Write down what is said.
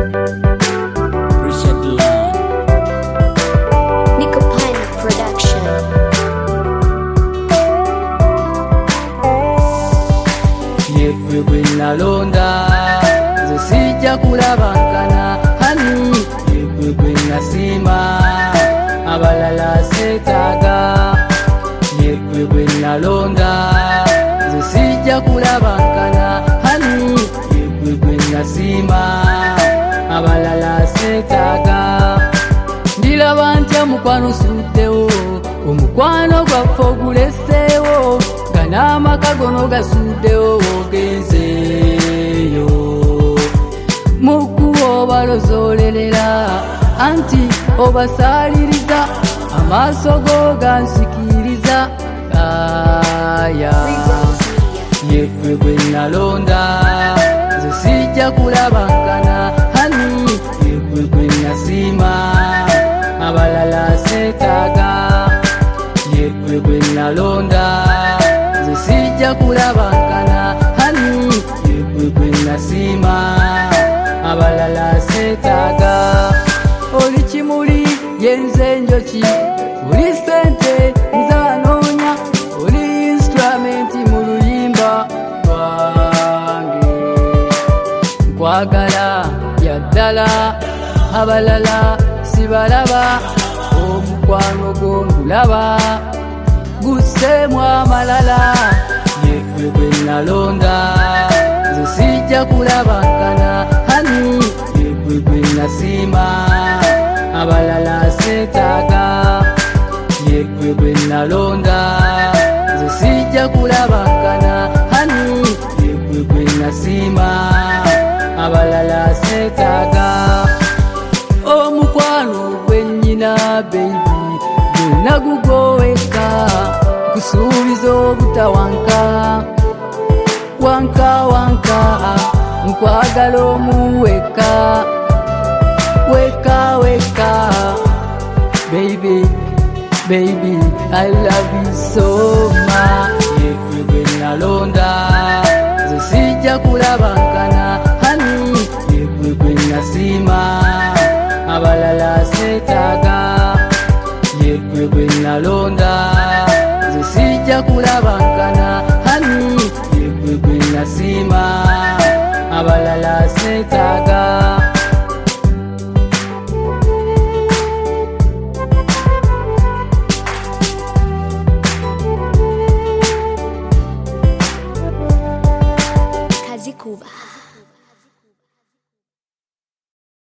Richard Land, Nico Pine Production. Yegwe gwe nalonda nze sijja kulabankana hani, yegwe gwe nasiima abalala seetaaga. Yegwe gwe nalonda nze sijja kulabankana hani, yegwe gwe nasiima abalala seetaaga. Ndiraba ntya mukwano suddewo, omukwano gwaffe oguleseewo, nga n'amaka gono gasuddewo ogenzeeyo. Mukkuba obalozoolerera anti obasaaliriza, amaaso go gansikiriza aya. Yegwe gwe nalonda nze sijja kulabankana hani, yegwe gwe nasiima abalala seetaaga. Yegwe gwe nalonda nze sijja kulabankana hani, yegwe gwe nasiima abalala seetaaga. Oli kimuli yenze njoki, oli sente nze anoonya, oli instrumenti mu luyimba lwange. Nkwagala yaddala, abalala sibalaba, omukwano gwo ngulaba gusseemu amalala. Yegwe gwe nalonda nze sijja kulabankana hani, yegwe gwe nasiima abalala seetaaga. Yegwe gwe nalonda nze sijja kulabankana hani, yegwe gwe nasiima abalala seetaaga. Omukwano gwe nnyina baby gwonna gugoweka, nkusuubiza obutawanka wanka wanka, nkwagala omuweka weka weka. Baby, baby, I love you so much. Yegwe gwe nalonda nze sijja kulabankana